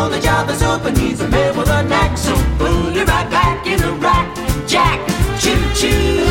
know the job is open, he's a man with a knack. So put it right back in the rack, Jack. Choo choo.